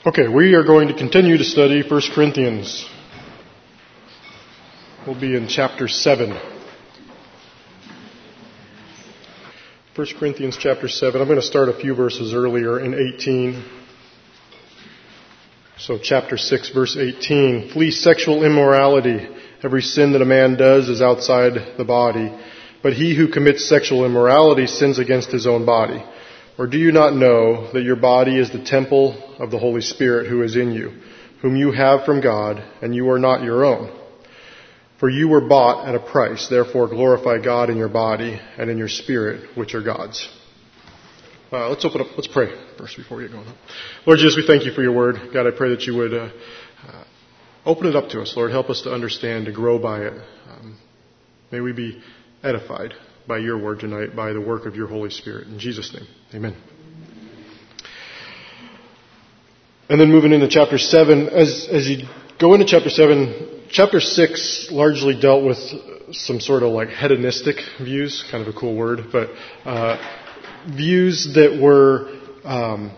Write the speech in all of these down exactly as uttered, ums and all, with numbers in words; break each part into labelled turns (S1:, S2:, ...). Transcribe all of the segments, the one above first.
S1: Okay, we are going to continue to study First Corinthians. We'll be in chapter seven. First Corinthians chapter seven. I'm going to start a few verses earlier in eighteen. So chapter six, verse eighteen. Flee sexual immorality. Every sin that a man does is outside the body. But he who commits sexual immorality sins against his own body. Or do you not know that your body is the temple of the Holy Spirit who is in you, whom you have from God, and you are not your own? For you were bought at a price. Therefore glorify God in your body and in your spirit, which are God's. Uh, let's open up. Let's pray first before we get going. Lord Jesus, we thank you for your word. God, I pray that you would uh, uh, open it up to us. Lord, help us to understand, to grow by it. Um, may we be edified by your word tonight, by the work of your Holy Spirit. In Jesus' name, amen. And then moving into chapter seven, as as you go into chapter seven, chapter six largely dealt with some sort of like hedonistic views, kind of a cool word, but uh, views that were, um,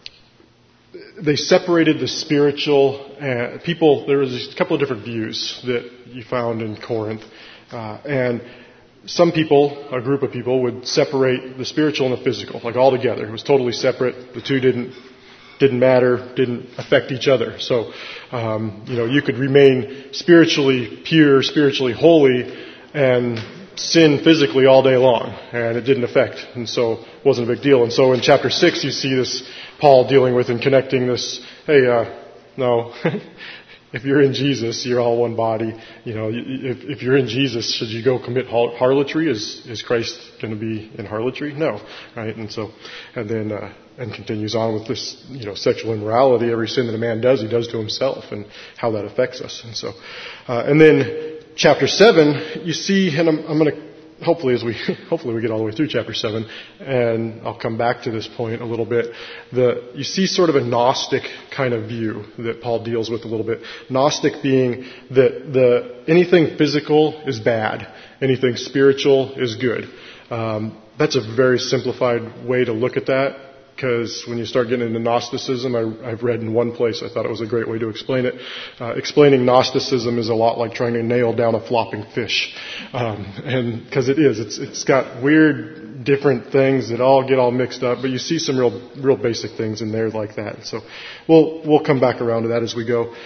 S1: they separated the spiritual, uh, people, there was a couple of different views that you found in Corinth, uh, and some people, a group of people, would separate the spiritual and the physical, like all together. It was totally separate. The two didn't didn't matter, didn't affect each other. So, um, you know, you could remain spiritually pure, spiritually holy, and sin physically all day long, and it didn't affect, and so it wasn't a big deal. And so in chapter six, you see this Paul dealing with and connecting this. Hey, uh, no. If you're in Jesus, you're all one body. You know, if, if you're in Jesus, should you go commit harlotry? Is is Christ going to be in harlotry? No, right? And so, and then uh, and continues on with this, you know, sexual immorality. Every sin that a man does, he does to himself, and how that affects us. And so, uh, and then chapter seven, you see, and I'm, I'm going to. Hopefully, as we hopefully we get all the way through chapter seven, and I'll come back to this point a little bit. The you see sort of a Gnostic kind of view that Paul deals with a little bit. Gnostic being that the anything physical is bad, anything spiritual is good. Um, that's a very simplified way to look at that. Because when you start getting into Gnosticism, I, I've read in one place, I thought it was a great way to explain it. Uh, explaining Gnosticism is a lot like trying to nail down a flopping fish. Um, and because it is, it's it's got weird, different things that all get all mixed up, but you see some real, real basic things in there like that. So we'll we'll come back around to that as we go.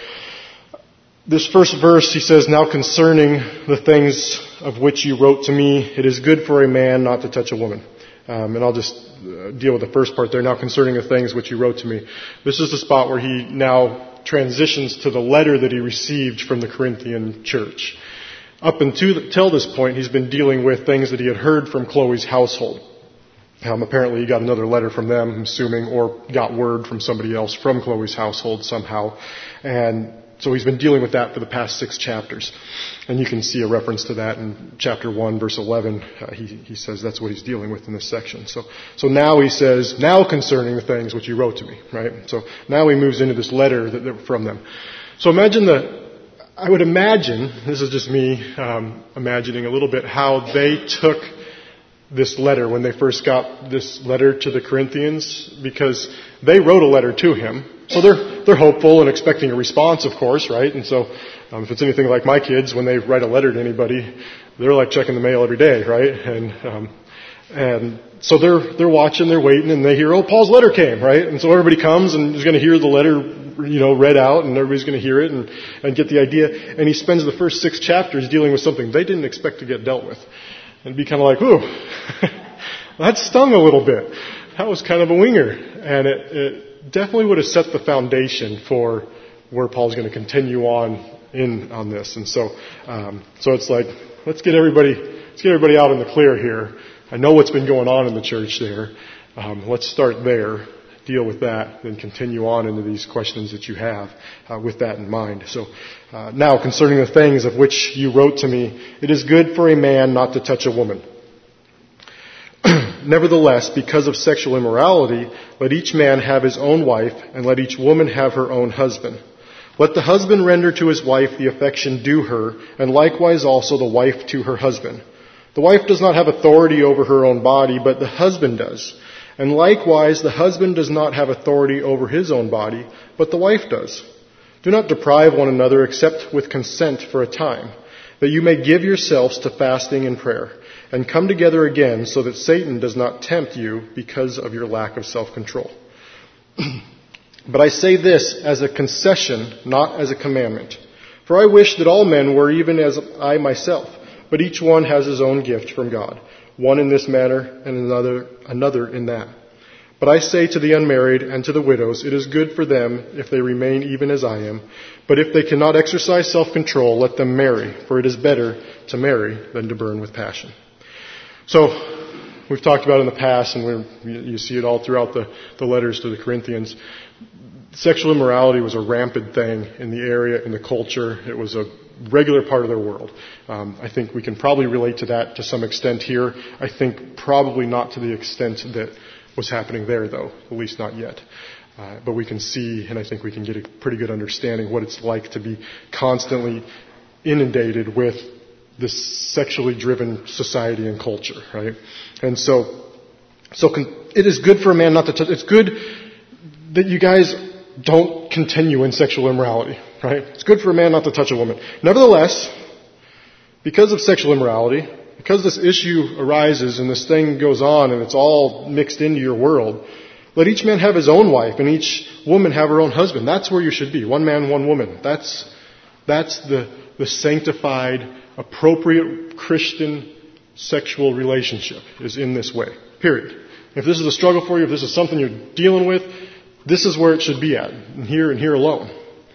S1: This first verse, he says, "Now concerning the things of which you wrote to me, it is good for a man not to touch a woman." Um, and I'll just uh, deal with the first part there. Now concerning the things which you wrote to me. This is the spot where he now transitions to the letter that he received from the Corinthian church. Up until this point, he's been dealing with things that he had heard from Chloe's household. Um, apparently he got another letter from them, I'm assuming, or got word from somebody else from Chloe's household somehow. And so he's been dealing with that for the past six chapters. And you can see a reference to that in chapter one, verse eleven. Uh, he, he says that's what he's dealing with in this section. So, so now he says, now concerning the things which you wrote to me, right? So now he moves into this letter that, that from them. So imagine the, I would imagine, this is just me um, imagining a little bit how they took this letter when they first got this letter to the Corinthians, because they wrote a letter to him. So they're they're hopeful and expecting a response, of course, right? And so um, if it's anything like my kids, when they write a letter to anybody, they're like checking the mail every day, right? And um, and so they're they're watching, they're waiting, and they hear, oh, Paul's letter came, right? And so everybody comes and is going to hear the letter, you know, read out, and everybody's going to hear it and and get the idea. And he spends the first six chapters dealing with something they didn't expect to get dealt with, and be kind of like, ooh, that stung a little bit. That was kind of a winger, and it. it definitely would have set the foundation for where Paul's going to continue on in on this. And so, um, so it's like, let's get everybody, let's get everybody out in the clear here. I know what's been going on in the church there. Um, let's start there, deal with that, then continue on into these questions that you have uh, with that in mind. So, uh, now concerning the things of which you wrote to me, it is good for a man not to touch a woman. Nevertheless, because of sexual immorality, let each man have his own wife, and let each woman have her own husband. Let the husband render to his wife the affection due her, and likewise also the wife to her husband. The wife does not have authority over her own body, but the husband does. And likewise, the husband does not have authority over his own body, but the wife does. Do not deprive one another except with consent for a time, that you may give yourselves to fasting and prayer, and come together again so that Satan does not tempt you because of your lack of self-control. But I say this as a concession, not as a commandment. For I wish that all men were even as I myself, but each one has his own gift from God, one in this manner and another, another in that. But I say to the unmarried and to the widows, it is good for them if they remain even as I am. But if they cannot exercise self-control, let them marry, for it is better to marry than to burn with passion. So, we've talked about in the past, and we're, you see it all throughout the, the letters to the Corinthians. Sexual immorality was a rampant thing in the area, in the culture. It was a regular part of their world. Um, I think we can probably relate to that to some extent here. I think probably not to the extent that was happening there, though, at least not yet. Uh, but we can see, and I think we can get a pretty good understanding what it's like to be constantly inundated with this sexually driven society and culture, right? And so, so con- it is good for a man not to touch. It's good that you guys don't continue in sexual immorality, right? It's good for a man not to touch a woman. Nevertheless, because of sexual immorality, because this issue arises and this thing goes on and it's all mixed into your world, let each man have his own wife and each woman have her own husband. That's where you should be. One man, one woman. That's, that's the, the sanctified, appropriate Christian sexual relationship is in this way. Period. If this is a struggle for you, if this is something you're dealing with, this is where it should be at, and here and here alone.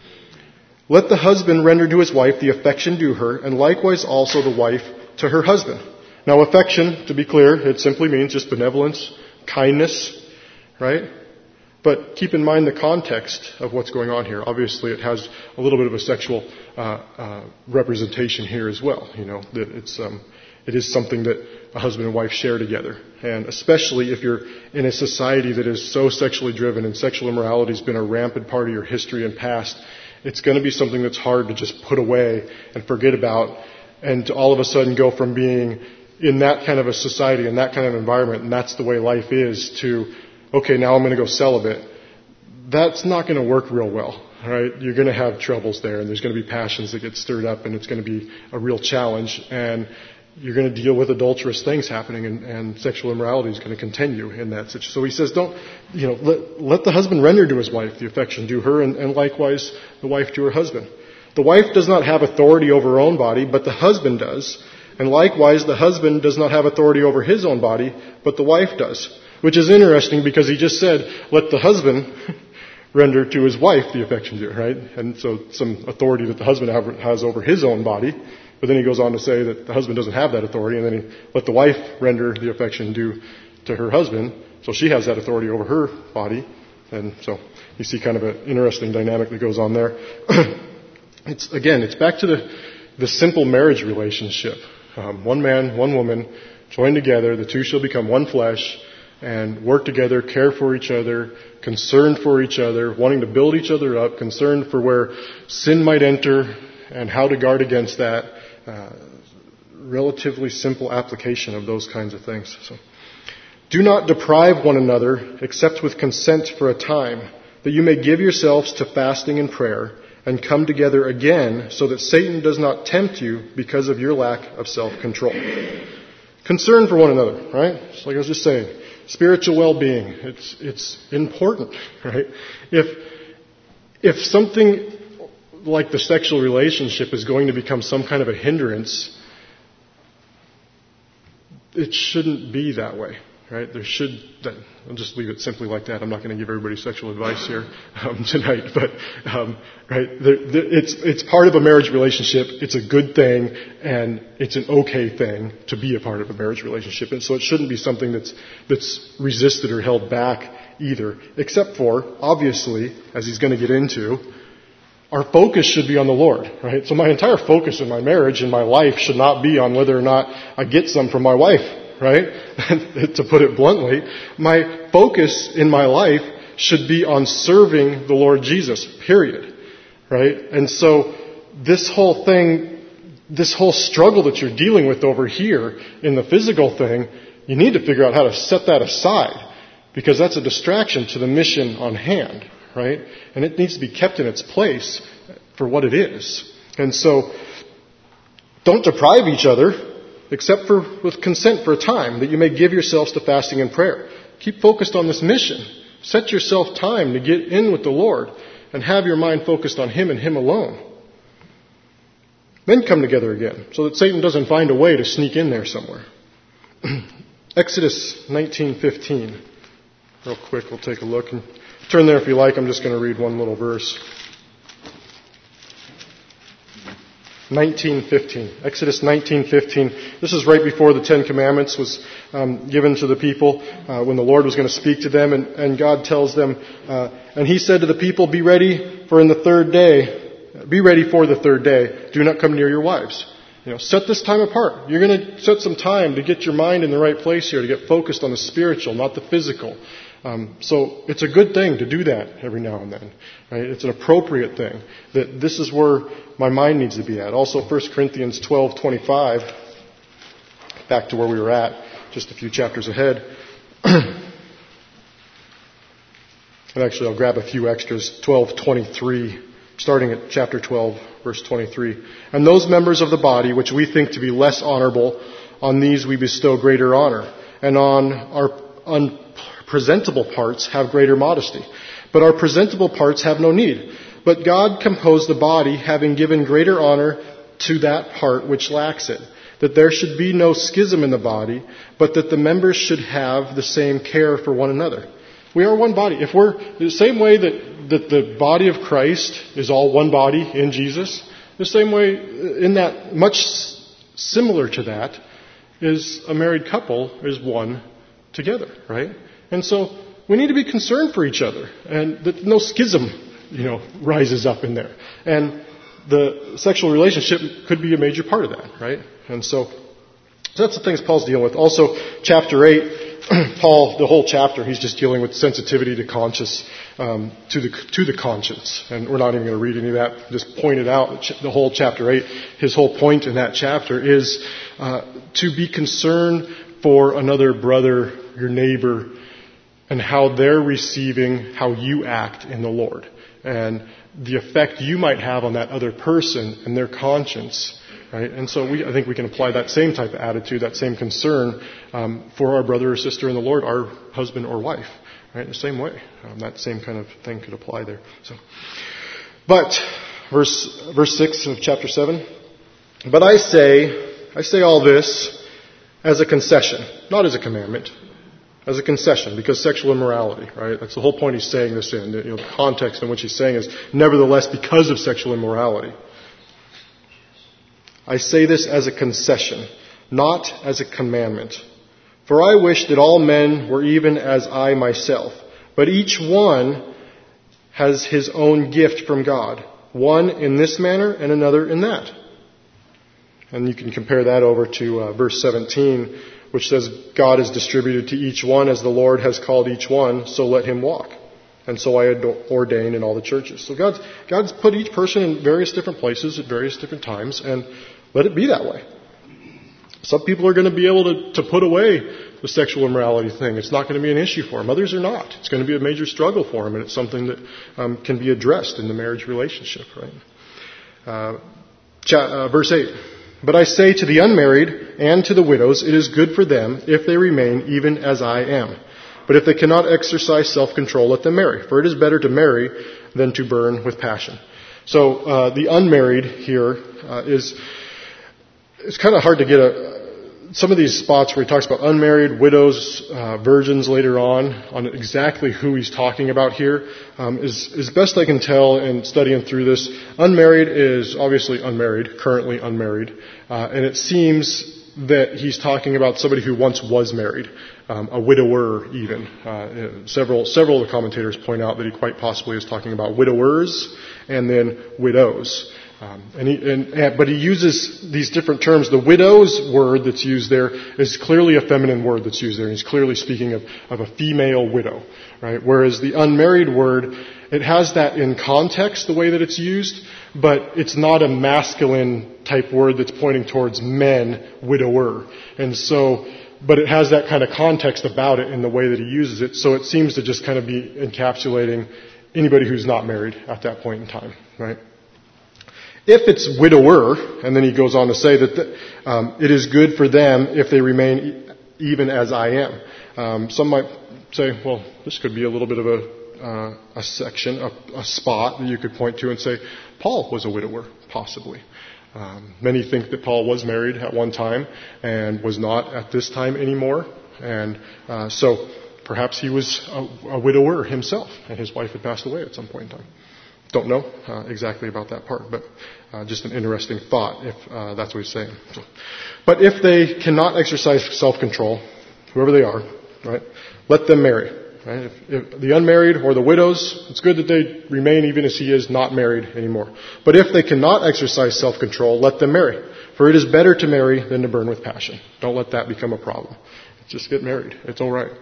S1: Let the husband render to his wife the affection due her, and likewise also the wife to her husband. Now, affection, to be clear, it simply means just benevolence, kindness, right? But keep in mind the context of what's going on here. Obviously, it has a little bit of a sexual uh, uh, representation here as well. You know, that it's um, it is something that a husband and wife share together. And especially if you're in a society that is so sexually driven and sexual immorality has been a rampant part of your history and past, it's going to be something that's hard to just put away and forget about and to all of a sudden go from being in that kind of a society and that kind of environment and that's the way life is to, okay, now I'm going to go celibate. That's not going to work real well, right? You're going to have troubles there and there's going to be passions that get stirred up and it's going to be a real challenge and you're going to deal with adulterous things happening and, and sexual immorality is going to continue in that situation. So he says, don't, you know, let, let the husband render to his wife the affection due her and, and likewise the wife to her husband. The wife does not have authority over her own body, but the husband does. And likewise, the husband does not have authority over his own body, but the wife does. Which is interesting because he just said, let the husband render to his wife the affection due, right? And so some authority that the husband has over his own body. But then he goes on to say that the husband doesn't have that authority, and then he let the wife render the affection due to her husband, so she has that authority over her body. And so you see kind of an interesting dynamic that goes on there. It's again, it's back to the the simple marriage relationship. Um, one man, one woman, joined together, the two shall become one flesh, and work together, care for each other, concerned for each other, wanting to build each other up, concerned for where sin might enter and how to guard against that. Uh, relatively simple application of those kinds of things. So, do not deprive one another except with consent for a time, that you may give yourselves to fasting and prayer and come together again so that Satan does not tempt you because of your lack of self-control. Concern for one another, right? It's like I was just saying, spiritual well-being. It's it's important, right? If if something like the sexual relationship is going to become some kind of a hindrance, it shouldn't be that way, right? There should, I'll just leave it simply like that. I'm not going to give everybody sexual advice here um, tonight, but um, right, there, there, it's it's part of a marriage relationship. It's a good thing, and it's an okay thing to be a part of a marriage relationship, and so it shouldn't be something that's that's resisted or held back either. Except for, obviously, as he's going to get into, our focus should be on the Lord, right? So my entire focus in my marriage and my life should not be on whether or not I get some from my wife, right? To put it bluntly, my focus in my life should be on serving the Lord Jesus, period, right? And so this whole thing, this whole struggle that you're dealing with over here in the physical thing, you need to figure out how to set that aside. because that's a distraction to the mission on hand, right? And it needs to be kept in its place for what it is. And so, don't deprive each other, except for with consent for a time, that you may give yourselves to fasting and prayer. Keep focused on this mission. Set yourself time to get in with the Lord and have your mind focused on Him and Him alone. Then come together again, so that Satan doesn't find a way to sneak in there somewhere. Exodus nineteen fifteen. Real quick, we'll take a look. And turn there if you like. I'm just going to read one little verse. nineteen fifteen. Exodus nineteen fifteen. This is right before the Ten Commandments was um, given to the people, uh, when the Lord was going to speak to them, and, and God tells them, uh, and He said to the people, "Be ready for in the third day, be ready for the third day. Do not come near your wives." You know, set this time apart. You're going to set some time to get your mind in the right place here, to get focused on the spiritual, not the physical. Um, so it's a good thing to do that every now and then, right? It's an appropriate thing. That this is where my mind needs to be at. Also, First Corinthians twelve twenty-five, back to where we were at, just a few chapters ahead. And actually, I'll grab a few extras. twelve twenty-three, starting at chapter twelve, verse twenty-three. "And those members of the body which we think to be less honorable, on these we bestow greater honor, and on our un- presentable parts have greater modesty. But our presentable parts have no need. But God composed the body, having given greater honor to that part which lacks it, that there should be no schism in the body, but that the members should have the same care for one another." We are one body. If we're the same way that, that the body of Christ is all one body in Jesus, the same way in that, much similar to that, is a married couple is one together, right? And so we need to be concerned for each other, and that no schism, you know, rises up in there. And the sexual relationship could be a major part of that, right? And so, so that's the things Paul's dealing with. Also, chapter eight, Paul, the whole chapter, he's just dealing with sensitivity to conscience, um, to the to the conscience. And we're not even going to read any of that. Just pointed out the whole chapter eight. His whole point in that chapter is uh, to be concerned for another brother, your neighbor, and how they're receiving how you act in the Lord, and the effect you might have on that other person and their conscience, right? And so we, I think we can apply that same type of attitude, that same concern um, for our brother or sister in the Lord, our husband or wife, right? The same way, um, that same kind of thing could apply there. So, but verse verse six of chapter seven. "But I say, I say all this as a concession, not as a commandment." As a concession, because sexual immorality, right? That's the whole point he's saying this in. You know, the context in which he's saying is, nevertheless, because of sexual immorality. "I say this as a concession, not as a commandment. For I wish that all men were even as I myself. But each one has his own gift from God, one in this manner and another in that." And you can compare that over to uh, verse seventeen, which says, "God is distributed to each one as the Lord has called each one, so let him walk. And so I ordain in all the churches." So God's, God's put each person in various different places at various different times, and let it be that way. Some people are going to be able to, to put away the sexual immorality thing. It's not going to be an issue for them. Others are not. It's going to be a major struggle for them, and it's something that um, can be addressed in the marriage relationship, right? Uh, cha- uh, verse eight. "But I say to the unmarried and to the widows, it is good for them if they remain even as I am. But if they cannot exercise self-control, let them marry. For it is better to marry than to burn with passion." So uh, the unmarried here uh, is, it's kind of hard to get a, some of these spots where he talks about unmarried, widows, uh, virgins later on, on exactly who he's talking about here, um, is, is best I can tell in studying through this. Unmarried is obviously unmarried, currently unmarried, uh, and it seems that he's talking about somebody who once was married, um, a widower even. Uh, several several of the commentators point out that he quite possibly is talking about widowers and then widows. Um, and he, and, and, but he uses these different terms. The widow's word that's used there is clearly a feminine word that's used there. He's clearly speaking of, of a female widow, right? Whereas the unmarried word, it has that in context, the way that it's used, but it's not a masculine type word that's pointing towards men, widower. And so but it has that kind of context about it in the way that he uses it, so it seems to just kind of be encapsulating anybody who's not married at that point in time, right? If it's widower, and then he goes on to say that the, um, it is good for them if they remain e- even as I am. Um, some might say, well, this could be a little bit of a uh, a section, a, a spot that you could point to and say, Paul was a widower, possibly. Um, many think that Paul was married at one time and was not at this time anymore, and uh, so perhaps he was a, a widower himself, and his wife had passed away at some point in time. Don't know uh, exactly about that part, but uh, just an interesting thought if uh, that's what he's saying. So, but if they cannot exercise self-control, whoever they are, right, let them marry. Right? If, if the unmarried or the widows, it's good that they remain even as he is not married anymore. But if they cannot exercise self-control, let them marry. For it is better to marry than to burn with passion. Don't let that become a problem. Just get married. It's all right.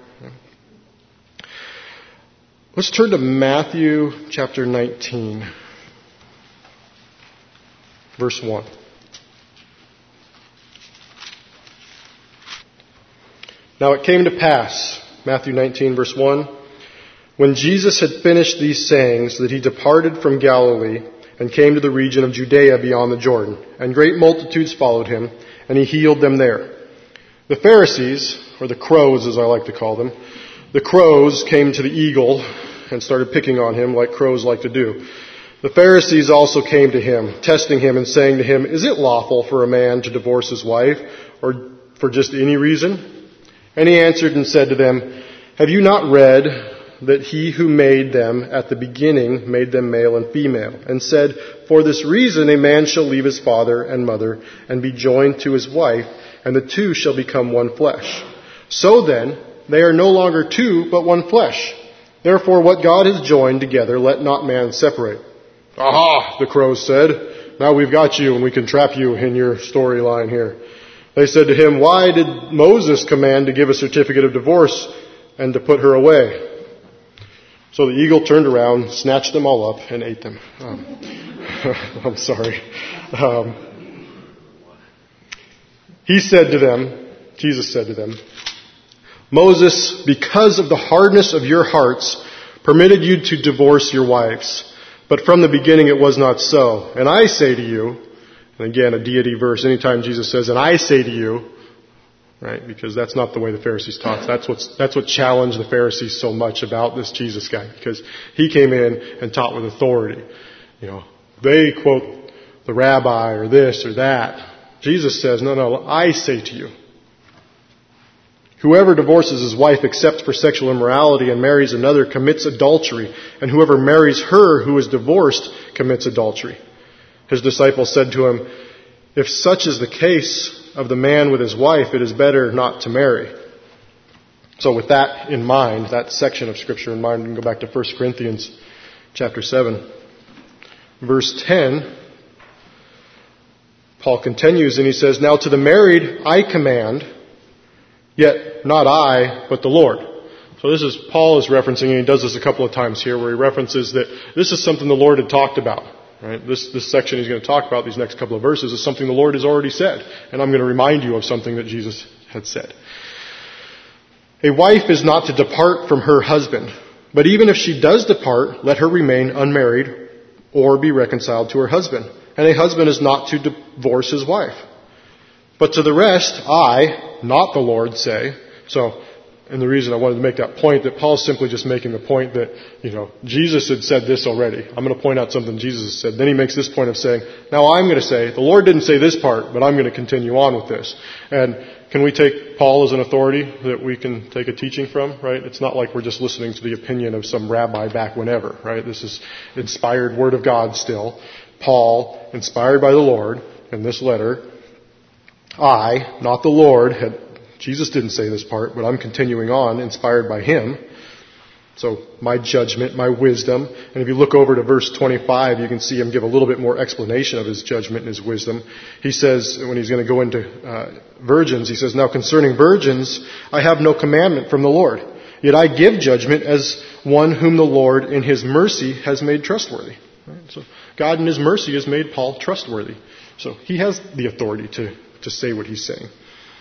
S1: Let's turn to Matthew chapter nineteen, verse one. Now it came to pass, Matthew nineteen, verse one, when Jesus had finished these sayings, that he departed from Galilee and came to the region of Judea beyond the Jordan, and great multitudes followed him, and he healed them there. The Pharisees, or the crows as I like to call them, the crows came to the eagle and started picking on him like crows like to do. The Pharisees also came to him, testing him and saying to him, is it lawful for a man to divorce his wife, or for just any reason? And he answered and said to them, have you not read that he who made them at the beginning made them male and female, and said, for this reason a man shall leave his father and mother and be joined to his wife, and the two shall become one flesh. So then, they are no longer two, but one flesh. Therefore, what God has joined together, let not man separate. Aha, the crows said. Now we've got you, and we can trap you in your storyline here. They said to him, why did Moses command to give a certificate of divorce and to put her away? So the eagle turned around, snatched them all up, and ate them. Um, I'm sorry. Um, he said to them, Jesus said to them, Moses, because of the hardness of your hearts, permitted you to divorce your wives. But from the beginning it was not so. And I say to you, and again, a deity verse, anytime Jesus says, and I say to you, right, because that's not the way the Pharisees taught. That's what's, that's what challenged the Pharisees so much about this Jesus guy, because he came in and taught with authority. You know, they quote the rabbi or this or that. Jesus says, no, no, I say to you. Whoever divorces his wife except for sexual immorality and marries another commits adultery, and whoever marries her who is divorced commits adultery. His disciples said to him, if such is the case of the man with his wife, it is better not to marry. So with that in mind, that section of Scripture in mind, we can go back to First Corinthians chapter seven. Verse ten, Paul continues and he says, now to the married I command, yet not I, but the Lord. So this is, Paul is referencing, and he does this a couple of times here, where he references that this is something the Lord had talked about. Right? This, this section he's going to talk about, these next couple of verses, is something the Lord has already said. And I'm going to remind you of something that Jesus had said. A wife is not to depart from her husband, but even if she does depart, let her remain unmarried or be reconciled to her husband. And a husband is not to divorce his wife. But to the rest, I, not the Lord, say. So, and the reason I wanted to make that point, that Paul's simply just making the point that, you know, Jesus had said this already. I'm going to point out something Jesus has said. Then he makes this point of saying, now I'm going to say, the Lord didn't say this part, but I'm going to continue on with this. And can we take Paul as an authority that we can take a teaching from, right? It's not like we're just listening to the opinion of some rabbi back whenever, right? This is inspired word of God still. Paul, inspired by the Lord in this letter, I, not the Lord, had, Jesus didn't say this part, but I'm continuing on, inspired by him. So my judgment, my wisdom. And if you look over to verse twenty-five, you can see him give a little bit more explanation of his judgment and his wisdom. He says, when he's going to go into uh, virgins, he says, now concerning virgins, I have no commandment from the Lord. Yet I give judgment as one whom the Lord in his mercy has made trustworthy. Right? So God in his mercy has made Paul trustworthy. So he has the authority to, to say what he's saying.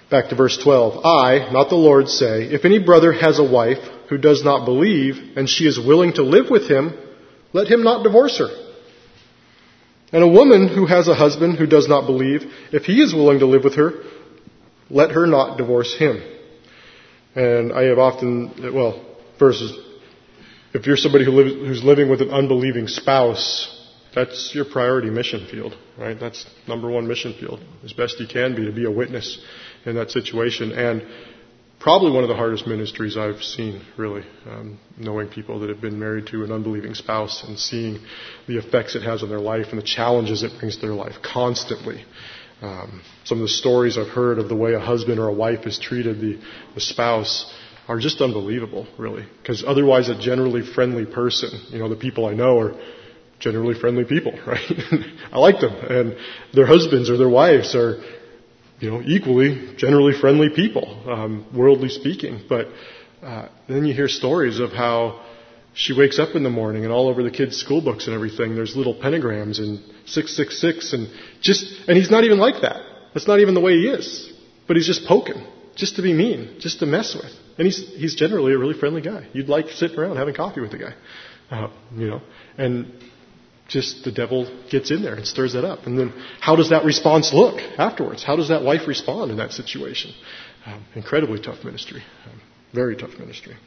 S1: Back to verse twelve. I, not the Lord, say, if any brother has a wife who does not believe, and she is willing to live with him, let him not divorce her. And a woman who has a husband who does not believe, if he is willing to live with her, let her not divorce him. And I have often, well, verses, if you're somebody who lives, who's living with an unbelieving spouse, that's your priority mission field, right? That's number one mission field, as best you can be, to be a witness in that situation. And probably one of the hardest ministries I've seen, really, um, knowing people that have been married to an unbelieving spouse and seeing the effects it has on their life and the challenges it brings to their life constantly. Um, some of the stories I've heard of the way a husband or a wife has treated the, the spouse are just unbelievable, really. Because otherwise a generally friendly person, you know, the people I know are generally friendly people, right? I like them. And their husbands or their wives are, you know, equally generally friendly people, um, worldly speaking. But uh, then you hear stories of how she wakes up in the morning and all over the kids' school books and everything, there's little pentagrams and six six six and just, and he's not even like that. That's not even the way he is. But he's just poking, just to be mean, just to mess with. And he's he's generally a really friendly guy. You'd like sitting around having coffee with the guy, uh, you know. And just the devil gets in there and stirs that up. And then how does that response look afterwards? How does that wife respond in that situation? Um, incredibly tough ministry. Um, very tough ministry.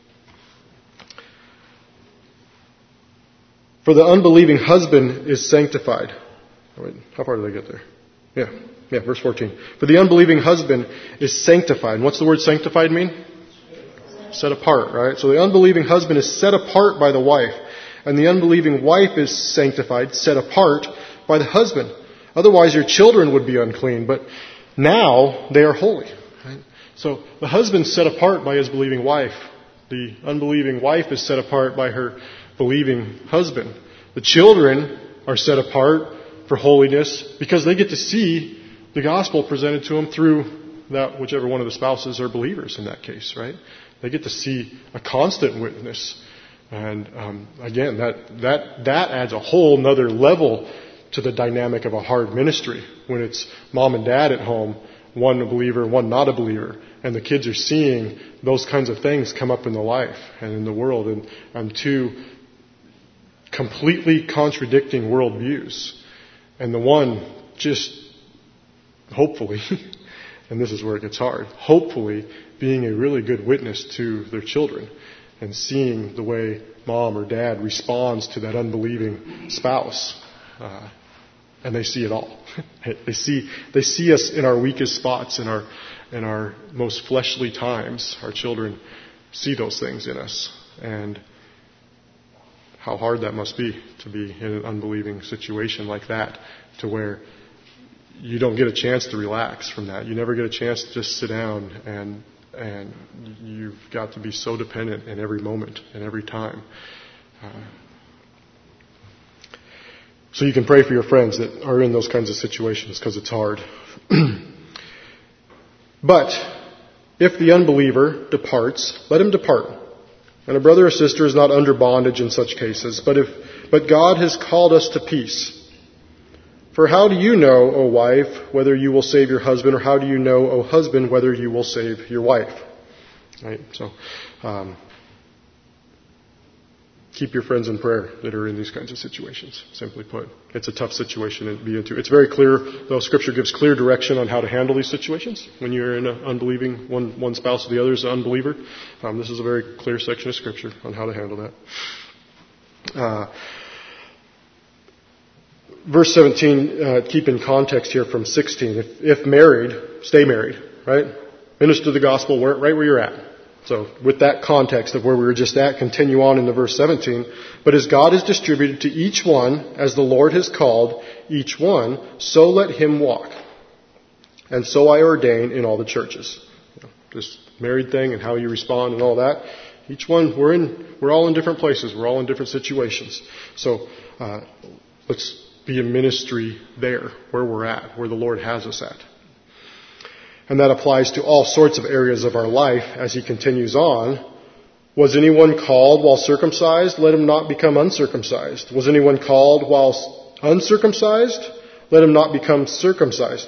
S1: For the unbelieving husband is sanctified. Oh, wait, how far did I get there? Yeah, yeah, verse fourteen. For the unbelieving husband is sanctified. And what's the word sanctified mean? Set apart, right? So the unbelieving husband is set apart by the wife. And the unbelieving wife is sanctified, set apart by the husband. Otherwise your children would be unclean, but now they are holy. Right? So the husband's set apart by his believing wife. The unbelieving wife is set apart by her believing husband. The children are set apart for holiness because they get to see the gospel presented to them through that whichever one of the spouses are believers in that case, right? They get to see a constant witness. And um, again, that that that adds a whole nother level to the dynamic of a hard ministry when it's mom and dad at home, one a believer, one not a believer, and the kids are seeing those kinds of things come up in the life and in the world, and, and two completely contradicting worldviews, and the one just hopefully, and this is where it gets hard, hopefully being a really good witness to their children. And seeing the way mom or dad responds to that unbelieving spouse. Uh, and they see it all. they see they see us in our weakest spots, in our in our most fleshly times. Our children see those things in us. And how hard that must be to be in an unbelieving situation like that, to where you don't get a chance to relax from that. You never get a chance to just sit down and And you've got to be so dependent in every moment and every time. Uh, so you can pray for your friends that are in those kinds of situations because it's hard. But if the unbeliever departs, let him depart. And a brother or sister is not under bondage in such cases. But if but God has called us to peace. For how do you know, O wife, whether you will save your husband, or how do you know, O husband, whether you will save your wife? Right? So, um, keep your friends in prayer that are in these kinds of situations, simply put. It's a tough situation to be into. It's very clear, though Scripture gives clear direction on how to handle these situations. When you're in an unbelieving, one, one spouse or the other is an unbeliever, um, this is a very clear section of Scripture on how to handle that. Uh, Verse seventeen, uh, keep in context here from sixteen. If, if married, stay married, right? Minister the gospel where, right where you're at. So with that context of where we were just at, continue on into verse seventeen. But as God has distributed to each one, as the Lord has called each one, so let him walk. And so I ordain in all the churches. You know, this married thing and how you respond and all that. Each one, we're in, we're all in different places. We're all in different situations. So, uh, let's be a ministry there, where we're at, where the Lord has us at. And that applies to all sorts of areas of our life as he continues on. Was anyone called while circumcised? Let him not become uncircumcised. Was anyone called while uncircumcised? Let him not become circumcised.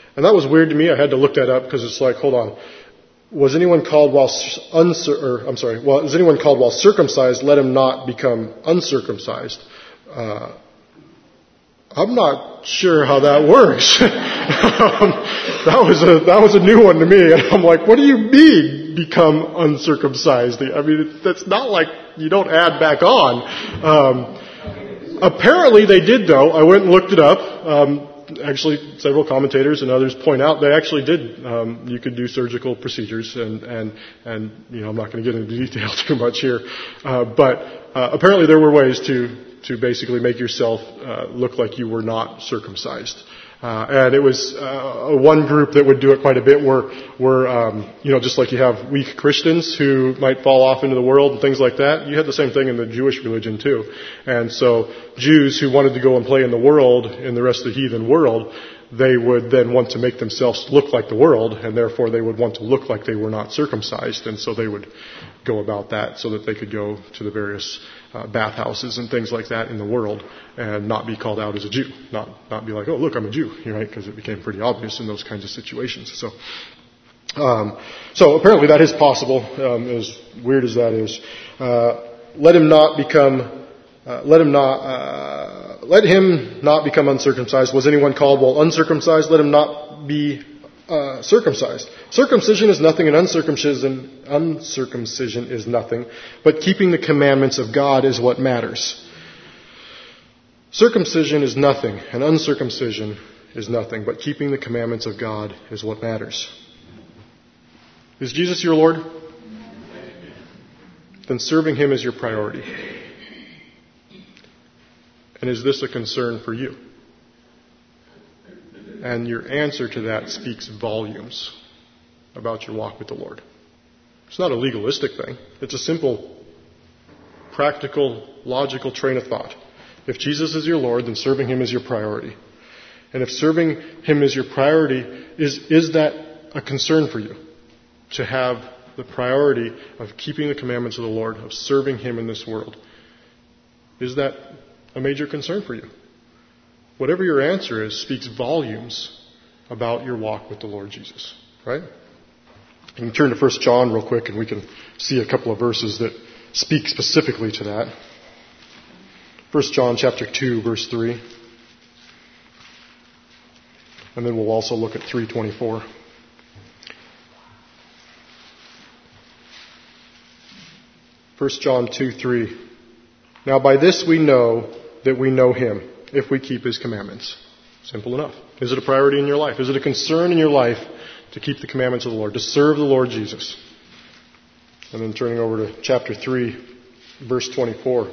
S1: And that was weird to me. I had to look that up because it's like, hold on. Was anyone called while uncir- or I'm sorry, well, is anyone called while circumcised? Let him not become uncircumcised. Uh, I'm not sure how that works. um, that was a that was a new one to me, and I'm like, what do you mean become uncircumcised? I mean, that's not like you don't add back on. Um, apparently, they did though. I went and looked it up. Um, Actually, several commentators and others point out they actually did. Um, you could do surgical procedures, and and and you know I'm not going to get into detail too much here, uh, but uh, apparently there were ways to to basically make yourself uh, look like you were not circumcised. Uh, and it was uh, one group that would do it quite a bit were, were um, you know, just like you have weak Christians who might fall off into the world and things like that. You had the same thing in the Jewish religion too. And so Jews who wanted to go and play in the world, in the rest of the heathen world, they would then want to make themselves look like the world, and therefore they would want to look like they were not circumcised, and so they would go about that so that they could go to the various uh, bathhouses and things like that in the world and not be called out as a Jew, not not be like, oh look, I'm a Jew, right? Because it became pretty obvious in those kinds of situations. So, um, so apparently that is possible, um, as weird as that is. Uh, let him not become, uh, let him not. Uh, Let him not become uncircumcised. Was anyone called while uncircumcised? Let him not be uh, circumcised. Circumcision is nothing, and uncircumcision, uncircumcision is nothing. But keeping the commandments of God is what matters. Circumcision is nothing, and uncircumcision is nothing. But keeping the commandments of God is what matters. Is Jesus your Lord? Then serving Him is your priority. And is this a concern for you? And your answer to that speaks volumes about your walk with the Lord. It's not a legalistic thing. It's a simple, practical, logical train of thought. If Jesus is your Lord, then serving Him is your priority. And if serving Him is your priority, is, is that a concern for you? To have the priority of keeping the commandments of the Lord, of serving Him in this world. Is that a major concern for you? Whatever your answer is speaks volumes about your walk with the Lord Jesus, right? You can turn to First John real quick and we can see a couple of verses that speak specifically to that. First John chapter two, verse three. And then we'll also look at three twenty-four. First John two, three. Now by this we know that we know Him, if we keep His commandments. Simple enough. Is it a priority in your life? Is it a concern in your life to keep the commandments of the Lord, to serve the Lord Jesus? And then turning over to chapter three, verse twenty-four.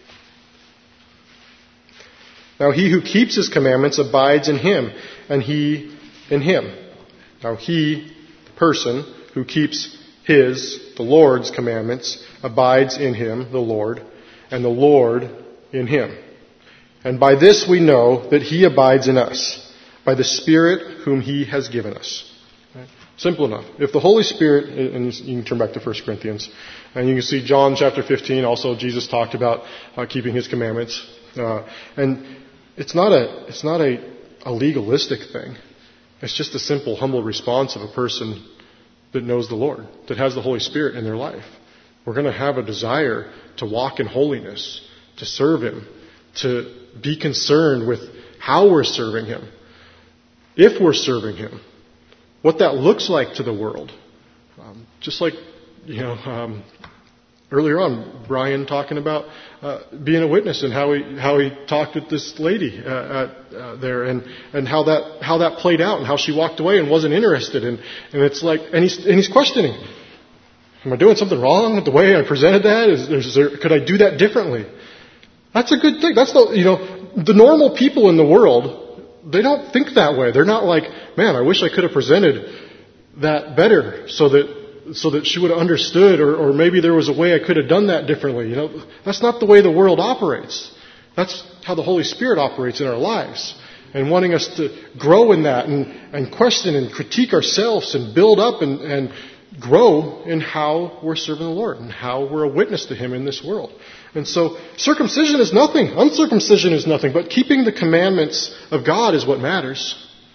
S1: Now he who keeps His commandments abides in Him, and He in him. Now he, the person who keeps His, the Lord's commandments, abides in Him, the Lord, and the Lord in him. And by this we know that He abides in us, by the Spirit whom He has given us. Right? Simple enough. If the Holy Spirit, and you can turn back to First Corinthians, and you can see John chapter fifteen, also Jesus talked about uh, keeping His commandments. Uh, and it's not a, it's not a, a legalistic thing. It's just a simple, humble response of a person that knows the Lord, that has the Holy Spirit in their life. We're going to have a desire to walk in holiness, to serve Him, to be concerned with how we're serving Him, if we're serving Him, what that looks like to the world. Um, just like, you know, um, earlier on, Brian talking about uh, being a witness and how he how he talked with this lady uh, at, uh, there, and and how that how that played out, and how she walked away and wasn't interested, and and it's like, and he's and he's questioning. Am I doing something wrong with the way I presented that? Is, is there, could I do that differently? That's a good thing. That's the, you know, the normal people in the world, they don't think that way. They're not like, man, I wish I could have presented that better so that, so that she would have understood, or, or maybe there was a way I could have done that differently. You know, that's not the way the world operates. That's how the Holy Spirit operates in our lives. And wanting us to grow in that and, and question and critique ourselves and build up and, and grow in how we're serving the Lord and how we're a witness to Him in this world. And so circumcision is nothing. Uncircumcision is nothing. But keeping the commandments of God is what matters.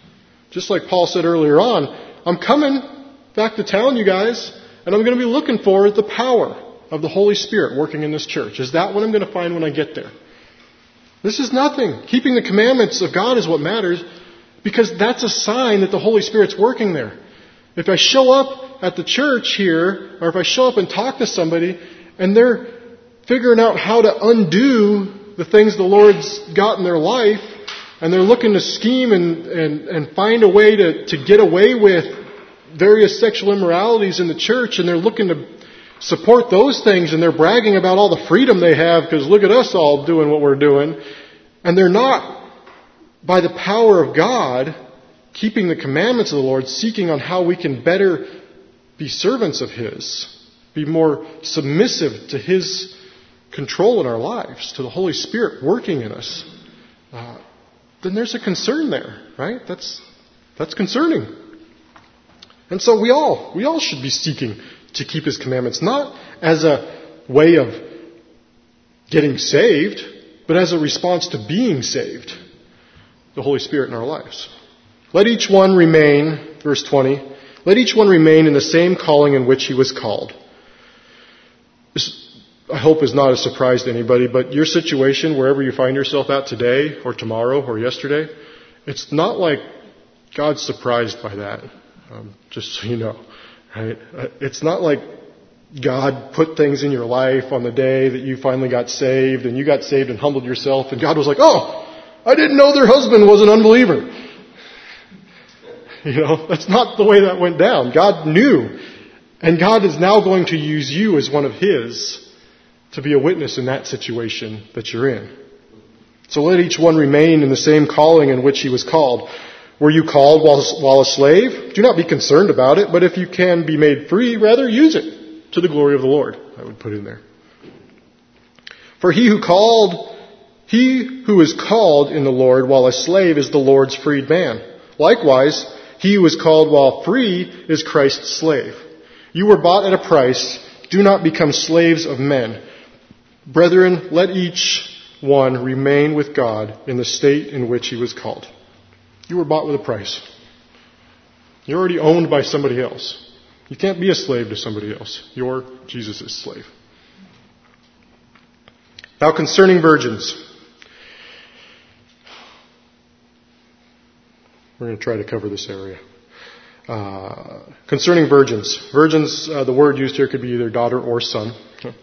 S1: Just like Paul said earlier on, I'm coming back to town, you guys, and I'm going to be looking for the power of the Holy Spirit working in this church. Is that what I'm going to find when I get there? This is nothing. Keeping the commandments of God is what matters, because that's a sign that the Holy Spirit's working there. If I show up at the church here, or if I show up and talk to somebody, and they're figuring out how to undo the things the Lord's got in their life, and they're looking to scheme and, and, and find a way to, to get away with various sexual immoralities in the church, and they're looking to support those things, and they're bragging about all the freedom they have, because look at us all doing what we're doing, and they're not, by the power of God, keeping the commandments of the Lord, seeking on how we can better be servants of His, be more submissive to His control in our lives, to the Holy Spirit working in us, uh, then there's a concern there, right? That's that's concerning. And so we all, we all should be seeking to keep His commandments, not as a way of getting saved, but as a response to being saved, the Holy Spirit in our lives. Let each one remain, verse twenty, let each one remain in the same calling in which he was called. This, I hope, is not a surprise to anybody, but your situation, wherever you find yourself at today, or tomorrow, or yesterday, it's not like God's surprised by that, um, just so you know. Right? It's not like God put things in your life on the day that you finally got saved, and you got saved and humbled yourself, and God was like, oh, I didn't know their husband was an unbeliever. You know, that's not the way that went down. God knew, and God is now going to use you as one of His to be a witness in that situation that you're in. So let each one remain in the same calling in which he was called. Were you called while, while a slave? Do not be concerned about it, but if you can be made free, rather use it to the glory of the Lord. I would put in there. For he who called, he who is called in the Lord while a slave is the Lord's freed man. Likewise, he who is called while free is Christ's slave. You were bought at a price. Do not become slaves of men. Brethren, let each one remain with God in the state in which he was called. You were bought with a price. You're already owned by somebody else. You can't be a slave to somebody else. You're Jesus' slave. Now concerning virgins. We're going to try to cover this area. Uh, concerning virgins. Virgins, uh, the word used here could be either daughter or son.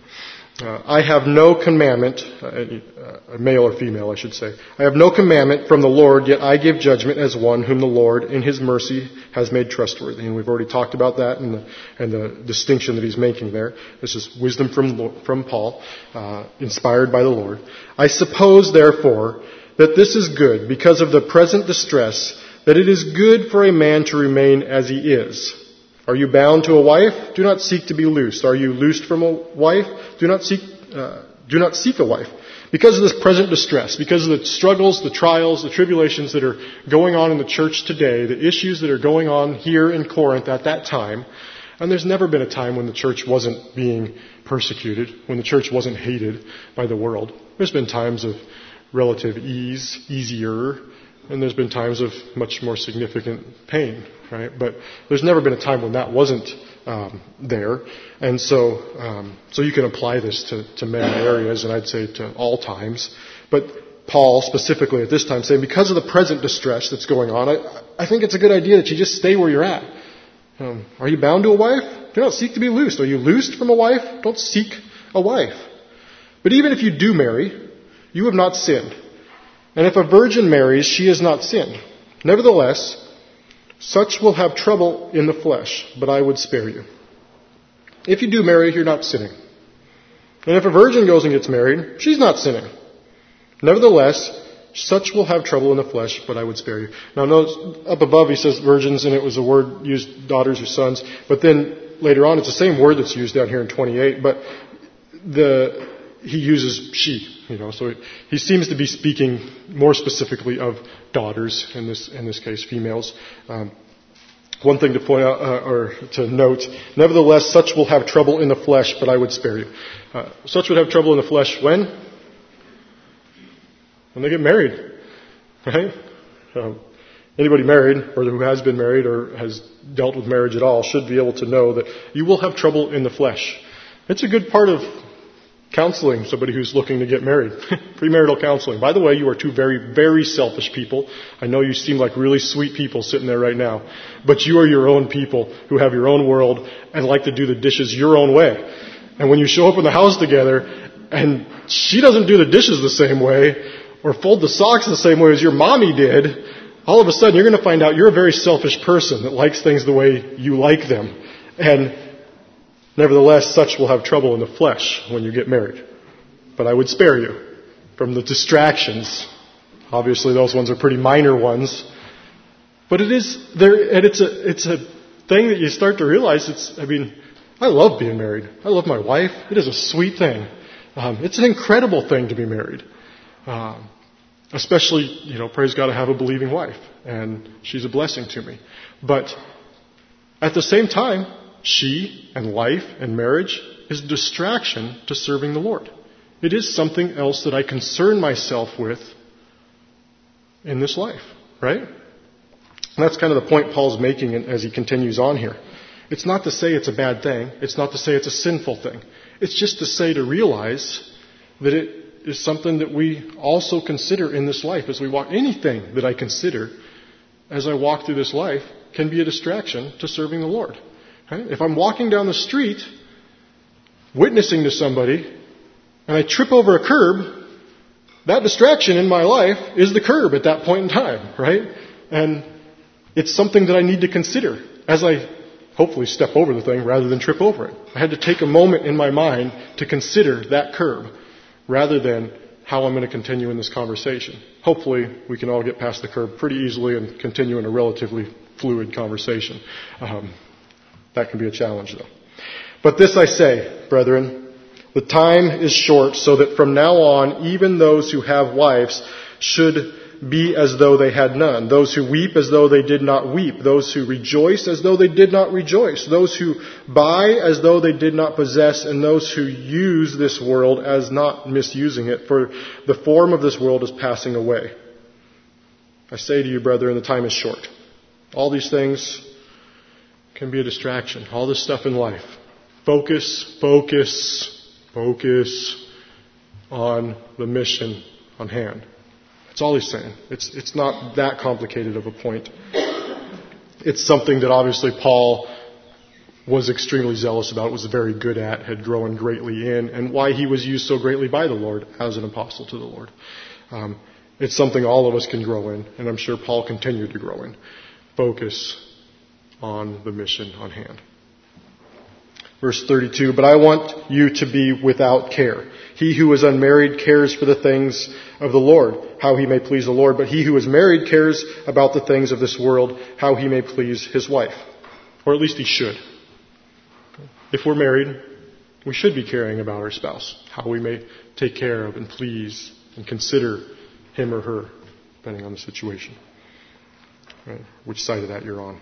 S1: Uh, I have no commandment, uh, male or female I should say, I have no commandment from the Lord, yet I give judgment as one whom the Lord in His mercy has made trustworthy. And we've already talked about that and the, and the distinction that he's making there. This is wisdom from, from Paul, uh, inspired by the Lord. I suppose, therefore, that this is good because of the present distress, that it is good for a man to remain as he is. Are you bound to a wife? Do not seek to be loosed. Are you loosed from a wife? Do not seek, uh, do not seek a wife. Because of this present distress, because of the struggles, the trials, the tribulations that are going on in the church today, the issues that are going on here in Corinth at that time, and there's never been a time when the church wasn't being persecuted, when the church wasn't hated by the world. There's been times of relative ease, easier, and there's been times of much more significant pain, right? But there's never been a time when that wasn't um, there. And so um, so you can apply this to, to many areas, and I'd say to all times. But Paul, specifically at this time, saying because of the present distress that's going on, I, I think it's a good idea that you just stay where you're at. Um, are you bound to a wife? Do not seek to be loosed. Are you loosed from a wife? Don't seek a wife. But even if you do marry, you have not sinned. And if a virgin marries, she has not sinned. Nevertheless, such will have trouble in the flesh, but I would spare you. If you do marry, you're not sinning. And if a virgin goes and gets married, she's not sinning. Nevertheless, such will have trouble in the flesh, but I would spare you. Now notice up above he says virgins, and it was a word used daughters or sons. But then later on, it's the same word that's used down here in twenty-eight, but the he uses she. You know, so he seems to be speaking more specifically of daughters, in this in this case, females. Um, one thing to point out, uh, or to note, nevertheless, such will have trouble in the flesh, but I would spare you. Uh, such would have trouble in the flesh when? When they get married, right? Um, Anybody married, or who has been married, or has dealt with marriage at all, should be able to know that you will have trouble in the flesh. It's a good part of counseling somebody who's looking to get married. Premarital counseling. By the way, you are two very, very selfish people. I know you seem like really sweet people sitting there right now. But you are your own people who have your own world and like to do the dishes your own way. And when you show up in the house together and she doesn't do the dishes the same way or fold the socks the same way as your mommy did, all of a sudden you're going to find out you're a very selfish person that likes things the way you like them. And nevertheless, such will have trouble in the flesh when you get married. But I would spare you from the distractions. Obviously, those ones are pretty minor ones. But it is there, and it's a it's a thing that you start to realize. It's I mean, I love being married. I love my wife. It is a sweet thing. Um, it's an incredible thing to be married. Um, especially, you know, praise God, I have a believing wife, and she's a blessing to me. But at the same time, she and life and marriage is a distraction to serving the Lord. It is something else that I concern myself with in this life, right? And that's kind of the point Paul's making as he continues on here. It's not to say it's a bad thing. It's not to say it's a sinful thing. It's just to say to realize that it is something that we also consider in this life as we walk. Anything that I consider as I walk through this life can be a distraction to serving the Lord. Right? If I'm walking down the street, witnessing to somebody, and I trip over a curb, that distraction in my life is the curb at that point in time, right? And it's something that I need to consider as I hopefully step over the thing rather than trip over it. I had to take a moment in my mind to consider that curb rather than how I'm going to continue in this conversation. Hopefully we can all get past the curb pretty easily and continue in a relatively fluid conversation. Um, That can be a challenge, though. But this I say, brethren, the time is short, so that from now on, even those who have wives should be as though they had none. Those who weep as though they did not weep. Those who rejoice as though they did not rejoice. Those who buy as though they did not possess. And those who use this world as not misusing it. For the form of this world is passing away. I say to you, brethren, the time is short. All these things can be a distraction. All this stuff in life. Focus, focus, focus on the mission on hand. That's all he's saying. It's it's not that complicated of a point. It's something that obviously Paul was extremely zealous about, was very good at, had grown greatly in, and why he was used so greatly by the Lord as an apostle to the Lord. Um, it's something all of us can grow in, and I'm sure Paul continued to grow in. Focus on the mission on hand. Verse thirty-two, but I want you to be without care. He who is unmarried cares for the things of the Lord, how he may please the Lord. But he who is married cares about the things of this world, how he may please his wife. Or at least he should. If we're married, we should be caring about our spouse, how we may take care of and please and consider him or her, depending on the situation. Right? Which side of that you're on.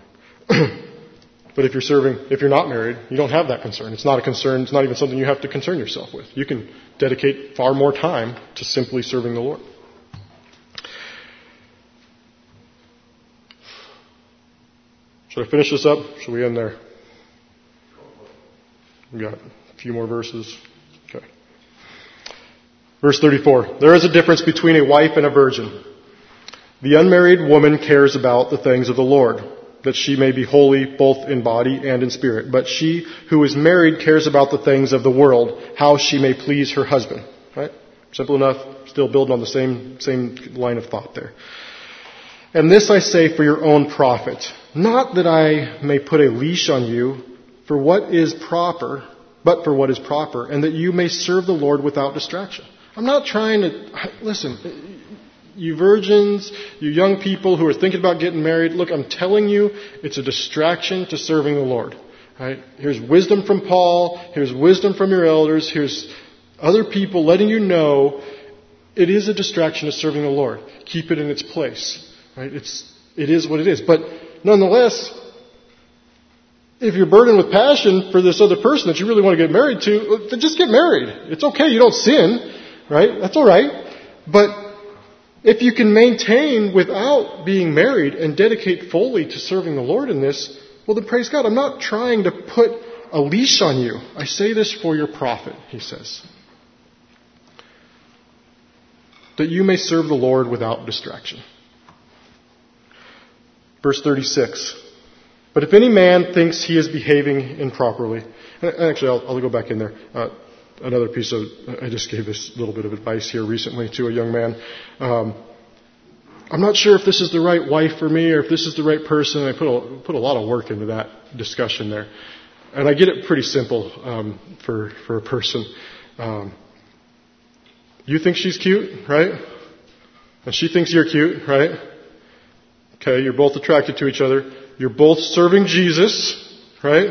S1: But if you're serving, if you're not married, you don't have that concern. It's not a concern. It's not even something you have to concern yourself with. You can dedicate far more time to simply serving the Lord. Should I finish this up? Should we end there? We got a few more verses. Okay. Verse thirty-four. There is a difference between a wife and a virgin. The unmarried woman cares about the things of the Lord, that she may be holy both in body and in spirit. But she who is married cares about the things of the world, how she may please her husband. Right? Simple enough. Still building on the same, same line of thought there. And this I say for your own profit, not that I may put a leash on you for what is proper, but for what is proper, and that you may serve the Lord without distraction. I'm not trying to, listen, you virgins, you young people who are thinking about getting married, look, I'm telling you, it's a distraction to serving the Lord. Right? Here's wisdom from Paul. Here's wisdom from your elders. Here's other people letting you know it is a distraction to serving the Lord. Keep it in its place. Right? It's, it is what it is. But nonetheless, if you're burdened with passion for this other person that you really want to get married to, then just get married. It's okay. You don't sin. Right? That's all right. But If you can maintain without being married and dedicate fully to serving the Lord in this, well then praise God. I'm not trying to put a leash on you. I say this for your profit, he says. That you may serve the Lord without distraction. Verse thirty-six. But if any man thinks he is behaving improperly, and actually I'll, I'll go back in there. Uh, another piece of, I just gave this little bit of advice here recently to a young man. Um, I'm not sure if this is the right wife for me or if this is the right person. I put a, put a lot of work into that discussion there. And I get it pretty simple um, for, for a person. Um, you think she's cute, right? And she thinks you're cute, right? Okay, you're both attracted to each other. You're both serving Jesus, right?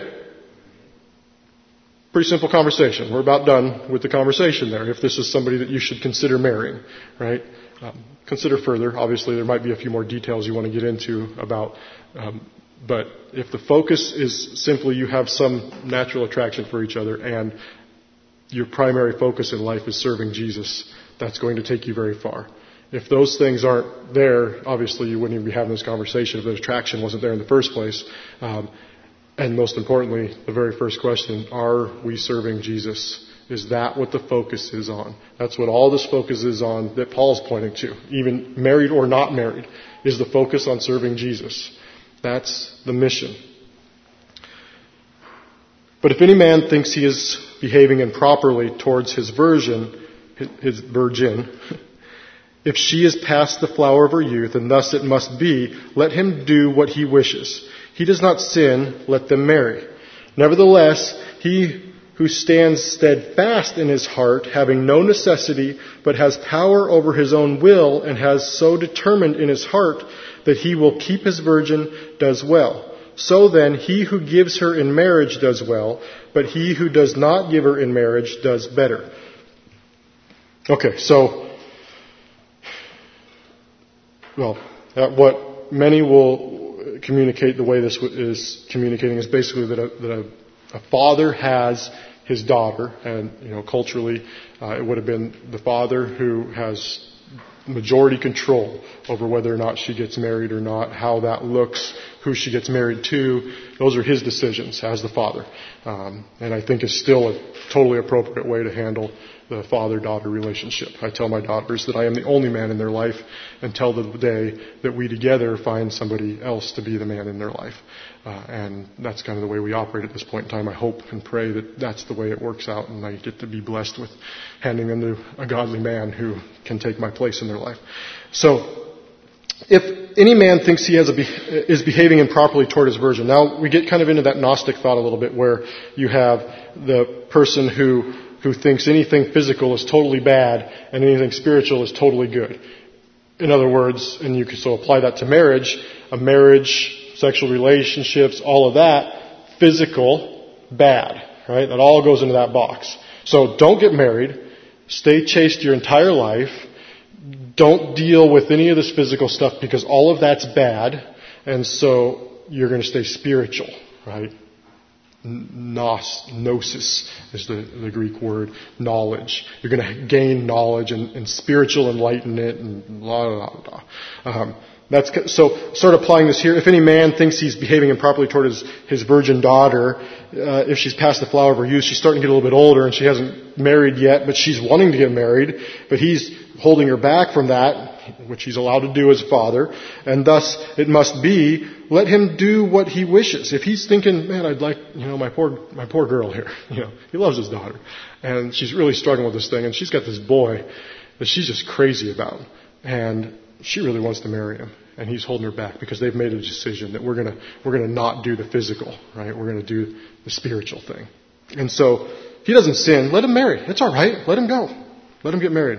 S1: Pretty simple conversation. We're about done with the conversation there. If this is somebody that you should consider marrying, right? Um, consider further. Obviously, there might be a few more details you want to get into about. Um, but if the focus is simply you have some natural attraction for each other and your primary focus in life is serving Jesus, that's going to take you very far. If those things aren't there, obviously you wouldn't even be having this conversation if the attraction wasn't there in the first place. Um, and most importantly, the very first question, are we serving Jesus? Is that what the focus is on? That's what all this focus is on that Paul's pointing to. Even married or not married, is the focus on serving Jesus. That's the mission. But if any man thinks he is behaving improperly towards his virgin, his virgin, if she is past the flower of her youth, and thus it must be, let him do what he wishes. He does not sin, let them marry. Nevertheless, he who stands steadfast in his heart, having no necessity, but has power over his own will, and has so determined in his heart that he will keep his virgin, does well. So then, he who gives her in marriage does well, but he who does not give her in marriage does better. Okay, so, well, uh, what many will communicate the way this is communicating is basically that a, that a, a father has his daughter, and you know, culturally, uh, it would have been the father who has majority control over whether or not she gets married or not, how that looks, who she gets married to. Those are his decisions as the father. Um, and I think it's still a totally appropriate way to handle the father-daughter relationship. I tell my daughters that I am the only man in their life until the day that we together find somebody else to be the man in their life. Uh, and that's kind of the way we operate at this point in time. I hope and pray that that's the way it works out, and I get to be blessed with handing them to a godly man who can take my place in their life. So, if any man thinks he has a be- is behaving improperly toward his virgin, now we get kind of into that Gnostic thought a little bit, where you have the person who who thinks anything physical is totally bad and anything spiritual is totally good. In other words, and you can so apply that to marriage, a marriage, sexual relationships, all of that, physical, bad, right? That all goes into that box. So don't get married. Stay chaste your entire life. Don't deal with any of this physical stuff because all of that's bad. And so you're going to stay spiritual, right? Gnos, gnosis is the, the Greek word, knowledge. You're going to gain knowledge and, and spiritual enlightenment and blah, blah, blah. Um, that's, so start applying this here. If any man thinks he's behaving improperly toward his, his virgin daughter, uh, if she's past the flower of her youth, she's starting to get a little bit older and she hasn't married yet, but she's wanting to get married, but he's holding her back from that, which he's allowed to do as father, and thus it must be, let him do what he wishes. If he's thinking, man, I'd like, you know, my poor, my poor girl here, you know, he loves his daughter, and she's really struggling with this thing, and she's got this boy that she's just crazy about, and she really wants to marry him, and he's holding her back because they've made a decision that we're gonna, we're gonna not do the physical, right? We're gonna do the spiritual thing. And so, if he doesn't sin, let him marry. It's alright. Let him go. Let him get married.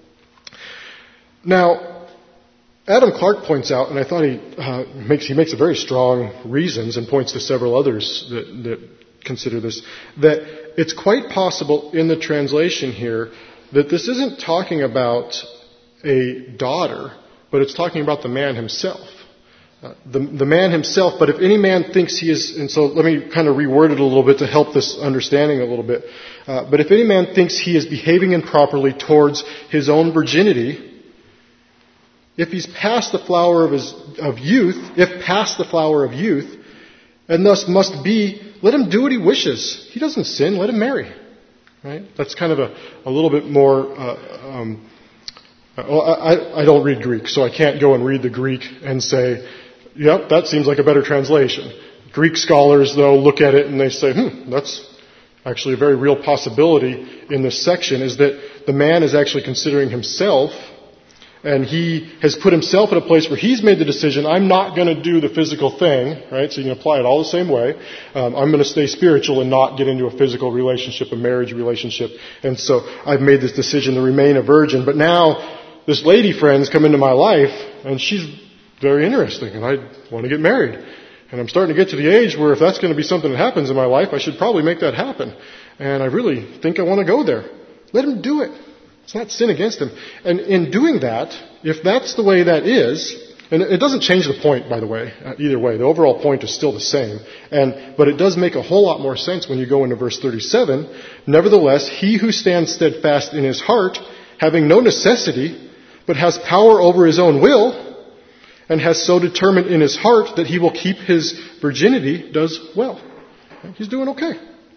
S1: Now, Adam Clark points out, and I thought he uh, makes he makes a very strong reasons and points to several others that, that consider this, that it's quite possible in the translation here that this isn't talking about a daughter, but it's talking about the man himself. Uh, the, the man himself, but if any man thinks he is, and so let me kind of reword it a little bit to help this understanding a little bit. Uh, but if any man thinks he is behaving improperly towards his own virginity, If he's past the flower of his of youth, if past the flower of youth, and thus must be, let him do what he wishes. He doesn't sin, let him marry. Right? That's kind of a, a little bit more, uh, um, well, I, I don't read Greek, so I can't go and read the Greek and say, yep, that seems like a better translation. Greek scholars, though, look at it and they say, hmm, that's actually a very real possibility in this section, is that the man is actually considering himself, and he has put himself in a place where he's made the decision, I'm not going to do the physical thing, right? So you can apply it all the same way. Um, I'm going to stay spiritual and not get into a physical relationship, a marriage relationship. And so I've made this decision to remain a virgin. But now this lady friend's come into my life, and she's very interesting, and I want to get married. And I'm starting to get to the age where if that's going to be something that happens in my life, I should probably make that happen. And I really think I want to go there. Let him do it. It's not sin against him. And in doing that, if that's the way that is, and it doesn't change the point, by the way, uh, either way. The overall point is still the same. And but it does make a whole lot more sense when you go into verse thirty-seven. Nevertheless, he who stands steadfast in his heart, having no necessity, but has power over his own will, and has so determined in his heart that he will keep his virginity, does well. He's doing okay.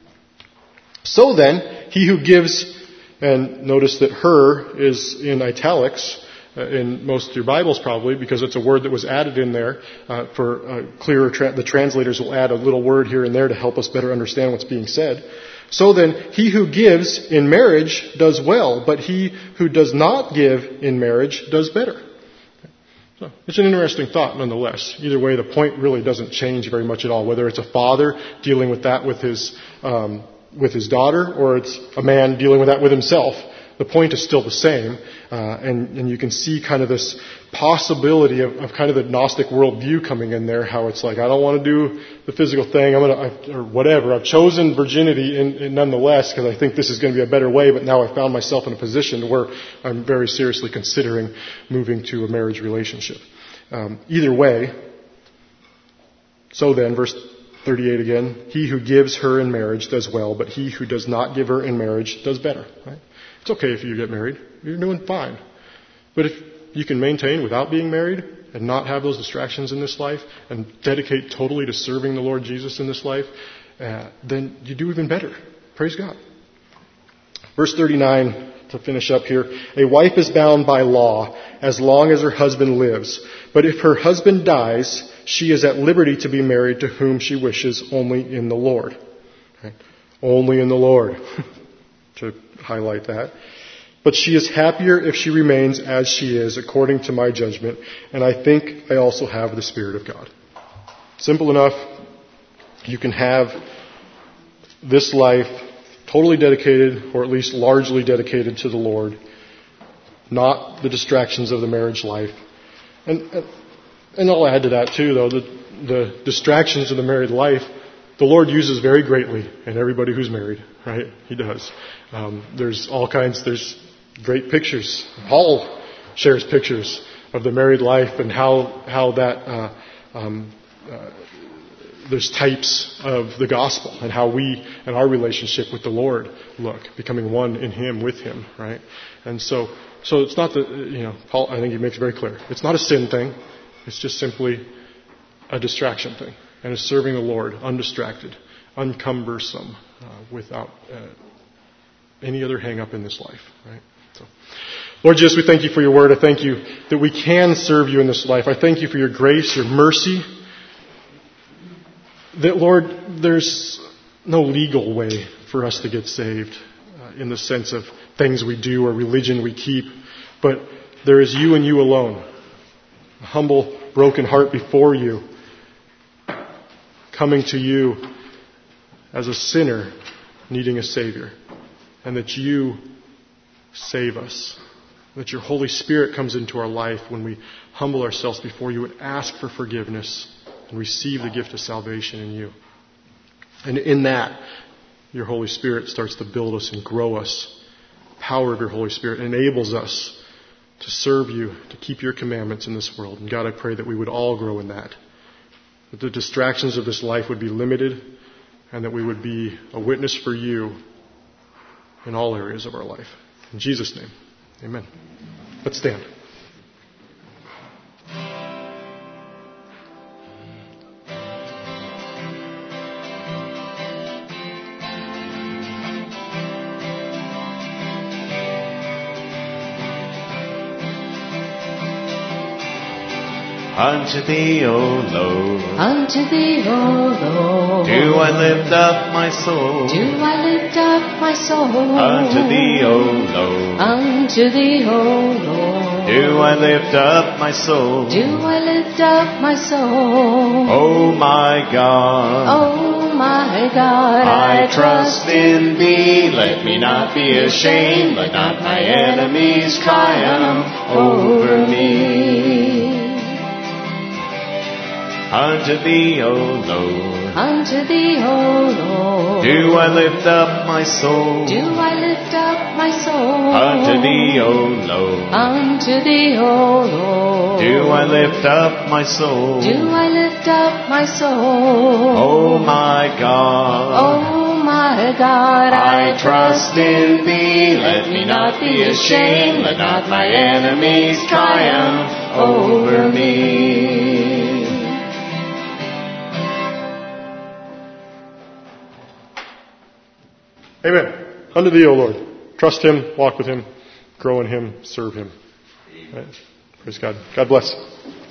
S1: So then, he who gives, and notice that her is in italics, uh, in most of your Bibles probably, because it's a word that was added in there uh, for uh, clearer, tra- the translators will add a little word here and there to help us better understand what's being said. So then, he who gives in marriage does well, but he who does not give in marriage does better. So it's an interesting thought nonetheless. Either way, the point really doesn't change very much at all, whether it's a father dealing with that with his um, with his daughter, or it's a man dealing with that with himself. The point is still the same, uh, and, and you can see kind of this possibility of, of kind of the Gnostic worldview coming in there, how it's like, I don't want to do the physical thing, I'm gonna, or whatever. I've chosen virginity in, in nonetheless because I think this is going to be a better way, but now I've found myself in a position where I'm very seriously considering moving to a marriage relationship. Um, either way, so then, verse thirty-eight again, he who gives her in marriage does well, but he who does not give her in marriage does better. Right? It's okay if you get married. You're doing fine. But if you can maintain without being married and not have those distractions in this life and dedicate totally to serving the Lord Jesus in this life, uh, then you do even better. Praise God. Verse thirty-nine, to finish up here. A wife is bound by law as long as her husband lives. But if her husband dies, she is at liberty to be married to whom she wishes, only in the Lord. Okay? Only in the Lord. To highlight that. But she is happier if she remains as she is, according to my judgment. And I think I also have the Spirit of God. Simple enough. You can have this life totally dedicated, or at least largely dedicated to the Lord, not the distractions of the marriage life. And, and I'll add to that too, though, the, the distractions of the married life, the Lord uses very greatly in everybody who's married, right? He does. Um, there's all kinds, there's great pictures. Paul shares pictures of the married life and how, how that, uh, um, uh, there's types of the gospel and how we and our relationship with the Lord look, becoming one in Him, with Him, right? And so, so it's not the, you know, Paul, I think he makes it very clear. It's not a sin thing. It's just simply a distraction thing. And it's serving the Lord undistracted, uncumbersome, uh, without uh, any other hang up in this life, right? So, Lord Jesus, we thank you for your word. I thank you that we can serve you in this life. I thank you for your grace, your mercy. That, Lord, there's no legal way for us to get saved uh, in the sense of things we do or religion we keep. But there is you and you alone. A humble, broken heart before you, coming to you as a sinner needing a Savior. And that you save us. That your Holy Spirit comes into our life when we humble ourselves before you and ask for forgiveness and receive the gift of salvation in you. And in that, your Holy Spirit starts to build us and grow us. The power of your Holy Spirit enables us to serve you, to keep your commandments in this world. And God, I pray that we would all grow in that. That the distractions of this life would be limited and that we would be a witness for you in all areas of our life. In Jesus' name, amen. Let's stand.
S2: Unto thee, O Lord.
S3: Unto thee, O Lord.
S2: Do I lift up my soul.
S3: Do I lift up my soul.
S2: Unto thee, O Lord.
S3: Unto thee, O Lord.
S2: Do I lift up my soul.
S3: Do I lift up my soul.
S2: O my God.
S3: Oh my God,
S2: I trust in thee. Let me not be ashamed. Let not my enemies triumph over me. Unto thee, O Lord.
S3: Unto thee, O Lord.
S2: Do I lift up my soul.
S3: Do I lift up my soul.
S2: Unto thee, O Lord.
S3: Unto thee, O Lord.
S2: Do I lift up my soul.
S3: Do I lift up my soul.
S2: O my God.
S3: Oh my God,
S2: I trust in thee. Let me not be ashamed. Let not my enemies triumph over me.
S1: Amen. Unto thee, O Lord. Trust him, walk with him, grow in him, serve him. Right? Praise God. God bless.